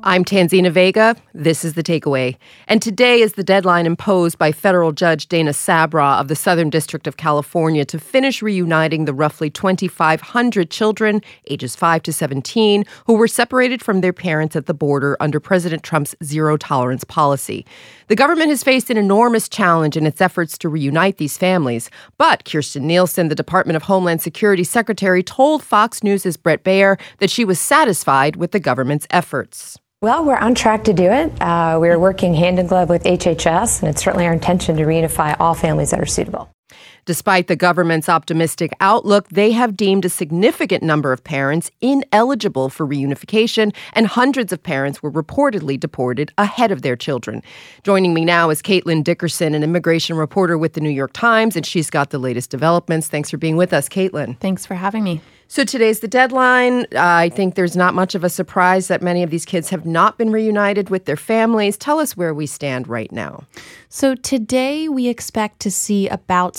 I'm Tanzina Vega. This is The Takeaway. And today is the deadline imposed by federal judge Dana Sabra of the Southern District of California to finish reuniting the roughly 2,500 children, ages 5 to 17, who were separated from their parents at the border under President Trump's zero-tolerance policy. The government has faced an enormous challenge in its efforts to reunite these families. But Kirstjen Nielsen, the Department of Homeland Security Secretary, told Fox News' Bret Baier that she was satisfied with the government's efforts. Well, we're on track to do it. We're working hand in glove with HHS, and it's certainly our intention to reunify all families that are suitable. Despite the government's optimistic outlook, they have deemed a significant number of parents ineligible for reunification, and hundreds of parents were reportedly deported ahead of their children. Joining me now is Caitlin Dickerson, an immigration reporter with the New York Times, and she's got the latest developments. Thanks for being with us, Caitlin. Thanks for having me. So today's the deadline. I think there's not much of a surprise that many of these kids have not been reunited with their families. Tell us where we stand right now. So today we expect to see about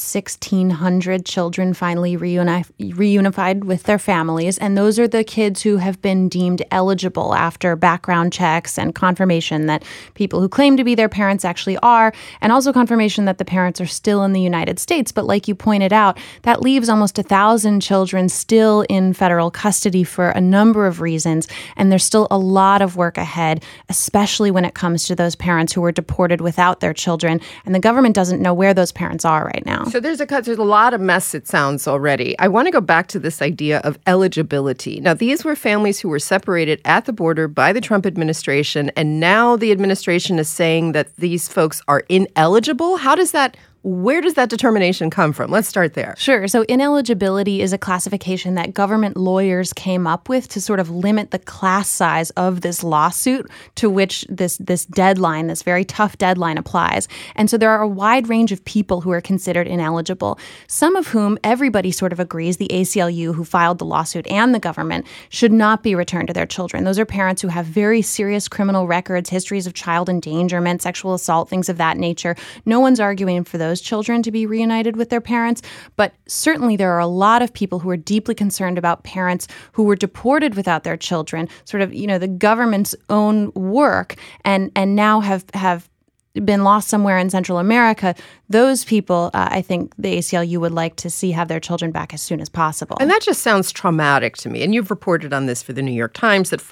1,600 children finally reunified with their families. And those are the kids who have been deemed eligible after background checks and confirmation that people who claim to be their parents actually are, and also confirmation that the parents are still in the United States. But like you pointed out, that leaves almost 1,000 children still in federal custody for a number of reasons. And there's still a lot of work ahead, especially when it comes to those parents who were deported without their children. And the government doesn't know where those parents are right now. So there's a lot of mess, it sounds already. I want to go back to this idea of eligibility. Now, these were families who were separated at the border by the Trump administration. And now the administration is saying that these folks are ineligible. Where does that determination come from? Let's start there. Sure. So ineligibility is a classification that government lawyers came up with to sort of limit the class size of this lawsuit to which this deadline, this very tough deadline, applies. And so there are a wide range of people who are considered ineligible, some of whom everybody sort of agrees, the ACLU who filed the lawsuit and the government, should not be returned to their children. Those are parents who have very serious criminal records, histories of child endangerment, sexual assault, things of that nature. No one's arguing for those children to be reunited with their parents, but certainly there are a lot of people who are deeply concerned about parents who were deported without their children, sort of, the government's own work, and now have been lost somewhere in Central America. Those people, I think the ACLU would like to see have their children back as soon as possible. And that just sounds traumatic to me. And you've reported on this for the New York Times that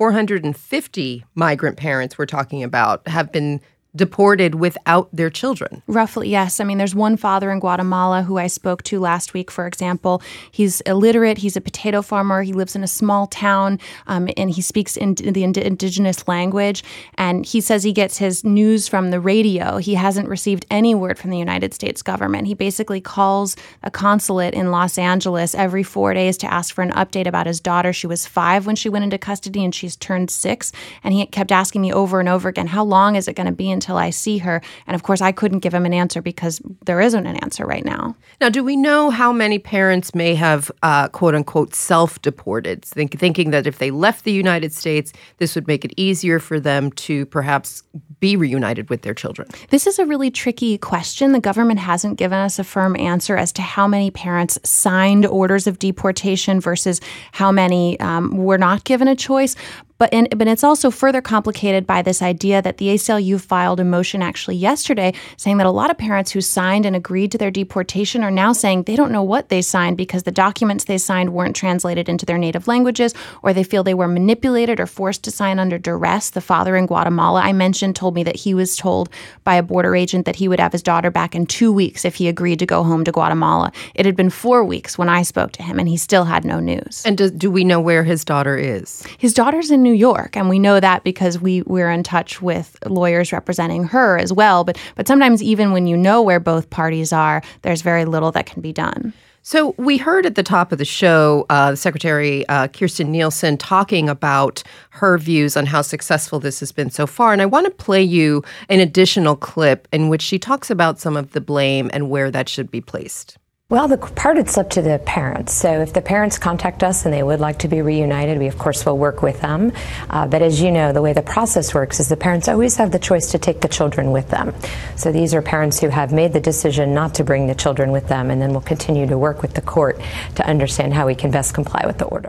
450 migrant parents we're talking about have been deported without their children. Roughly, yes. I mean, there's one father in Guatemala who I spoke to last week, for example. He's illiterate. He's a potato farmer. He lives in a small town, and he speaks in the indigenous language. And he says he gets his news from the radio. He hasn't received any word from the United States government. He basically calls a consulate in Los Angeles every 4 days to ask for an update about his daughter. She was 5 when she went into custody, and she's turned 6. And he kept asking me over and over again, how long is it going to be until I see her? And of course, I couldn't give him an answer because there isn't an answer right now. Now, do we know how many parents may have, quote unquote, self-deported, thinking that if they left the United States, this would make it easier for them to perhaps be reunited with their children? This is a really tricky question. The government hasn't given us a firm answer as to how many parents signed orders of deportation versus how many were not given a choice. But it's also further complicated by this idea that the ACLU filed a motion actually yesterday saying that a lot of parents who signed and agreed to their deportation are now saying they don't know what they signed because the documents they signed weren't translated into their native languages, or they feel they were manipulated or forced to sign under duress. The father in Guatemala I mentioned told me that he was told by a border agent that he would have his daughter back in 2 weeks if he agreed to go home to Guatemala. It had been 4 weeks when I spoke to him, and he still had no news. And do we know where his daughter is? His daughter's in New York, and we know that because we're in touch with lawyers representing her as well. But sometimes even when you know where both parties are, there's very little that can be done. So we heard at the top of the show Secretary Kirstjen Nielsen talking about her views on how successful this has been so far. And I want to play you an additional clip in which she talks about some of the blame and where that should be placed. Well, the part it's up to the parents. So if the parents contact us and they would like to be reunited, we of course will work with them. But as you know, the way the process works is the parents always have the choice to take the children with them. So these are parents who have made the decision not to bring the children with them, and then we'll continue to work with the court to understand how we can best comply with the order.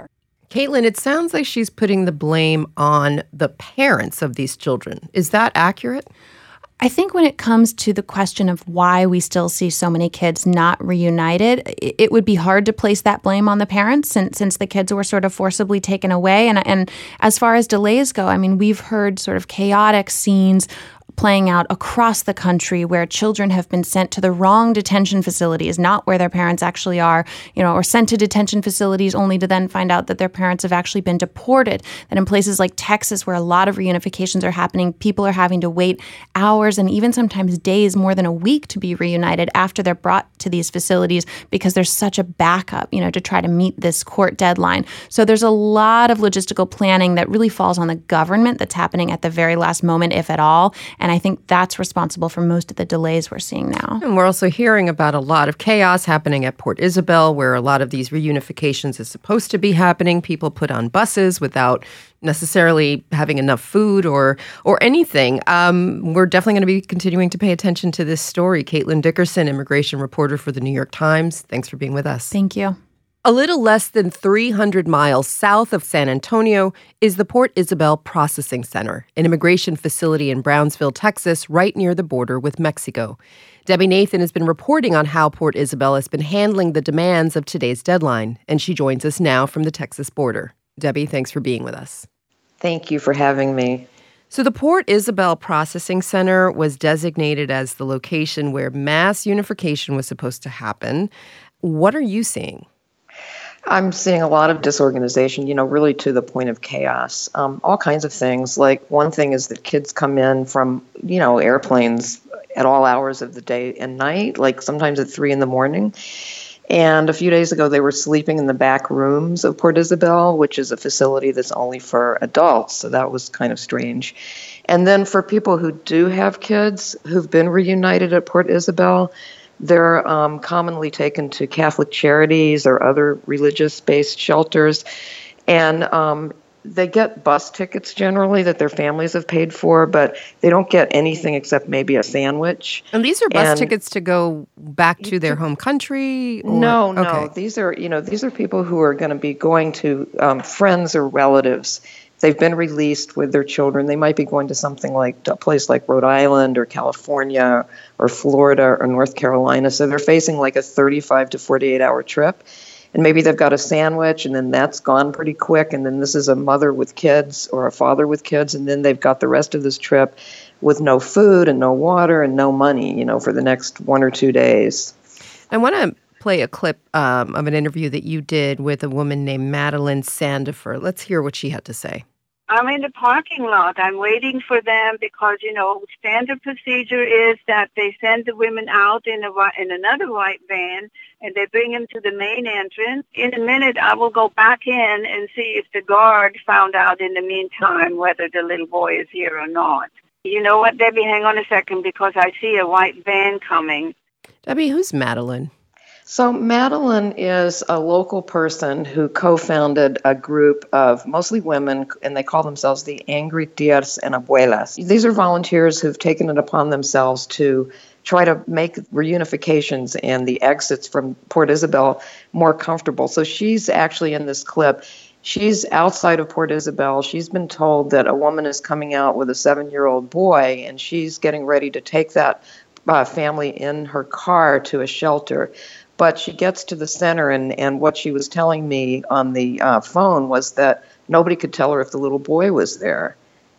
Caitlin, it sounds like she's putting the blame on the parents of these children. Is that accurate? I think when it comes to the question of why we still see so many kids not reunited, it would be hard to place that blame on the parents since the kids were sort of forcibly taken away. And as far as delays go, I mean, we've heard sort of chaotic scenes playing out across the country where children have been sent to the wrong detention facilities, not where their parents actually are, or sent to detention facilities only to then find out that their parents have actually been deported. That in places like Texas, where a lot of reunifications are happening, people are having to wait hours and even sometimes days, more than a week, to be reunited after they're brought to these facilities because there's such a backup, to try to meet this court deadline. So there's a lot of logistical planning that really falls on the government that's happening at the very last moment, if at all. And I think that's responsible for most of the delays we're seeing now. And we're also hearing about a lot of chaos happening at Port Isabel, where a lot of these reunifications is supposed to be happening. People put on buses without necessarily having enough food or anything. We're definitely going to be continuing to pay attention to this story. Caitlin Dickerson, immigration reporter for the New York Times. Thanks for being with us. Thank you. A little less than 300 miles south of San Antonio is the Port Isabel Processing Center, an immigration facility in Brownsville, Texas, right near the border with Mexico. Debbie Nathan has been reporting on how Port Isabel has been handling the demands of today's deadline, and she joins us now from the Texas border. Debbie, thanks for being with us. Thank you for having me. So the Port Isabel Processing Center was designated as the location where mass unification was supposed to happen. What are you seeing? I'm seeing a lot of disorganization, really to the point of chaos. All kinds of things. Like one thing is that kids come in from, airplanes at all hours of the day and night, like sometimes at 3 a.m. And a few days ago, they were sleeping in the back rooms of Port Isabel, which is a facility that's only for adults. So that was kind of strange. And then for people who do have kids who've been reunited at Port Isabel, they're commonly taken to Catholic Charities or other religious-based shelters, and they get bus tickets generally that their families have paid for, but they don't get anything except maybe a sandwich. And these are bus tickets to go back to their home country? Or? No. Okay. These are people who are going to be going to friends or relatives. They've been released with their children. They might be going to something like a place like Rhode Island or California or Florida or North Carolina. So they're facing like a 35 to 48-hour trip. And maybe they've got a sandwich, and then that's gone pretty quick. And then this is a mother with kids or a father with kids. And then they've got the rest of this trip with no food and no water and no money, for the next 1 or 2 days. I want to play a clip of an interview that you did with a woman named Madeline Sandifer. Let's hear what she had to say. I'm in the parking lot. I'm waiting for them because, standard procedure is that they send the women out in another white van and they bring them to the main entrance. In a minute, I will go back in and see if the guard found out in the meantime whether the little boy is here or not. You know what, Debbie? Hang on a second because I see a white van coming. Debbie, who's Madeline? So Madeline is a local person who co-founded a group of mostly women, and they call themselves the Angry Tias and Abuelas. These are volunteers who've taken it upon themselves to try to make reunifications and the exits from Port Isabel more comfortable. So she's actually in this clip. She's outside of Port Isabel. She's been told that a woman is coming out with a 7-year-old boy, and she's getting ready to take that family in her car to a shelter. But she gets to the center, and what she was telling me on the phone was that nobody could tell her if the little boy was there.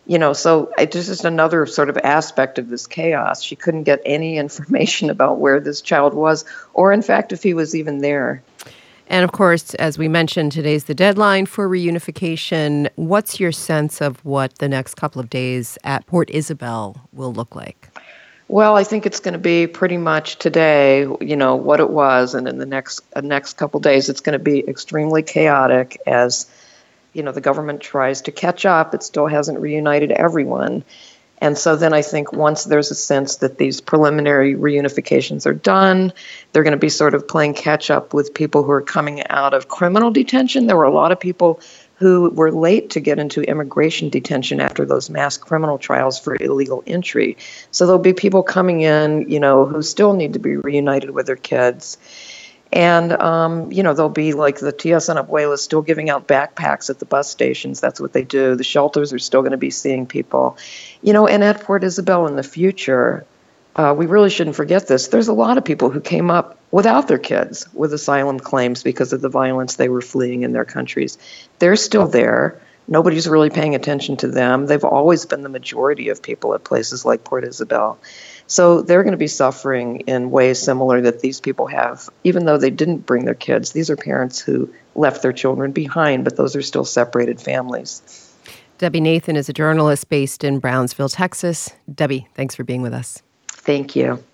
So it's just another sort of aspect of this chaos. She couldn't get any information about where this child was, or in fact, if he was even there. And of course, as we mentioned, today's the deadline for reunification. What's your sense of what the next couple of days at Port Isabel will look like? Well, I think it's going to be pretty much today, what it was, and in the next couple of days, it's going to be extremely chaotic as, the government tries to catch up. It still hasn't reunited everyone. And so then I think once there's a sense that these preliminary reunifications are done, they're going to be sort of playing catch up with people who are coming out of criminal detention. There were a lot of people who were late to get into immigration detention after those mass criminal trials for illegal entry. So there'll be people coming in, who still need to be reunited with their kids. And, there'll be like the Tias and Abuelas still giving out backpacks at the bus stations. That's what they do. The shelters are still going to be seeing people. And at Port Isabel in the future, we really shouldn't forget this. There's a lot of people who came up without their kids with asylum claims because of the violence they were fleeing in their countries. They're still there. Nobody's really paying attention to them. They've always been the majority of people at places like Port Isabel. So they're going to be suffering in ways similar that these people have, even though they didn't bring their kids. These are parents who left their children behind, but those are still separated families. Debbie Nathan is a journalist based in Brownsville, Texas. Debbie, thanks for being with us. Thank you.